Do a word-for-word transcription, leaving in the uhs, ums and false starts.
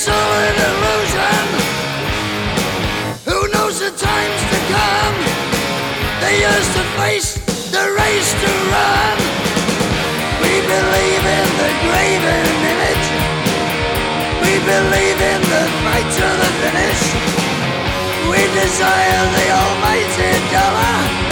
it's all an illusion. Who knows the times to come? They used to face the race to run. We believe in the graven image. We believe in the fight to the finish. We desire the almighty dollar.